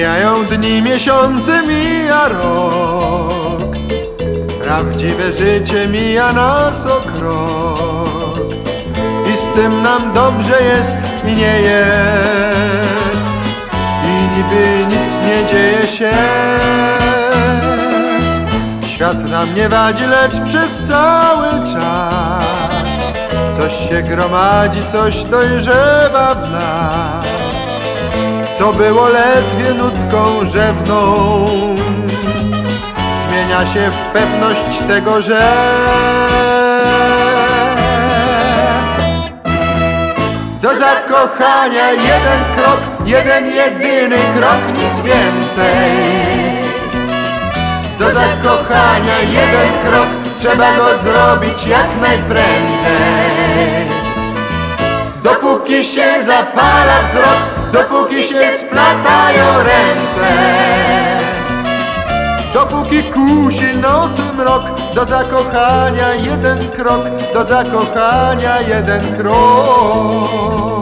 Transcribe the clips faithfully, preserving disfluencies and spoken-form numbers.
Mijają dni, miesiące, mija rok. Prawdziwe życie mija nas o krok. I z tym nam dobrze jest i nie jest. I niby nic nie dzieje się. Świat nam nie wadzi, lecz przez cały czas coś się gromadzi, coś dojrzewa w nas. Co było ledwie nutką rzewną, zmienia się w pewność tego, że do zakochania jeden krok, jeden jedyny krok, nic więcej. Do zakochania jeden krok, trzeba go zrobić jak najprędzej. Dopóki się zapala wzrok, dopóki się splatają ręce, dopóki kusi nocy mrok, do zakochania jeden krok, do zakochania jeden krok.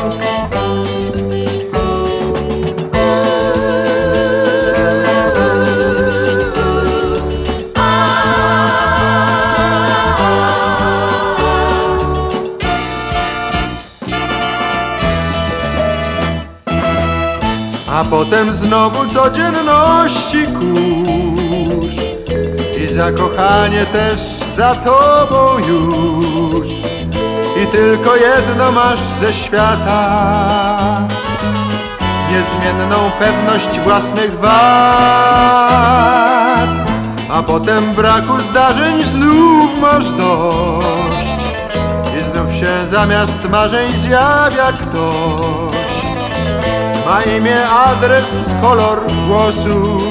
A potem znowu codzienności kurz i zakochanie też za tobą już. I tylko jedno masz ze świata, niezmienną pewność własnych wad. A potem braku zdarzeń znów masz dość i znów się zamiast marzeń zjawia ktoś. Ma imię, adres, kolor włosów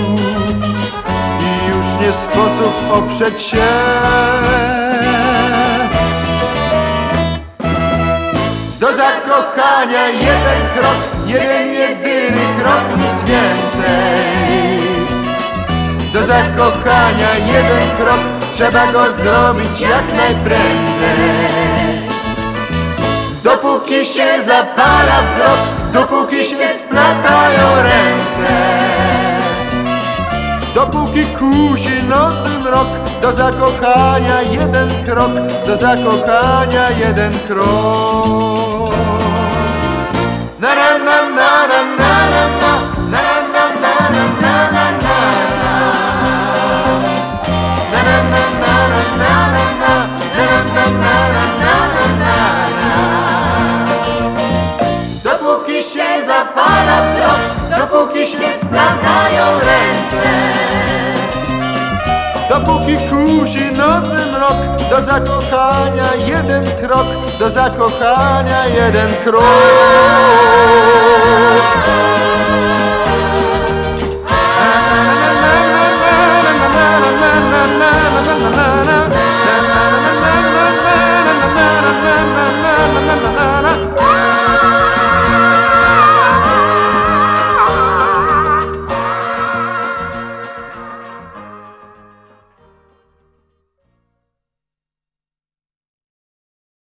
i już nie sposób oprzeć się. Do zakochania jeden krok, jeden jedyny krok, nic więcej. Do zakochania jeden krok, trzeba go zrobić jak najprędzej. Dopóki się zapala wzrok, dopóki się splatają ręce, dopóki kusi nocy mrok, do zakochania jeden krok, do zakochania jeden krok. Na na na na na na na na na na na na na na dopóki się zapala wzrok, dopóki się splatają ręce, dopóki kusi nocy mrok, do zakochania jeden krok, do zakochania jeden krok.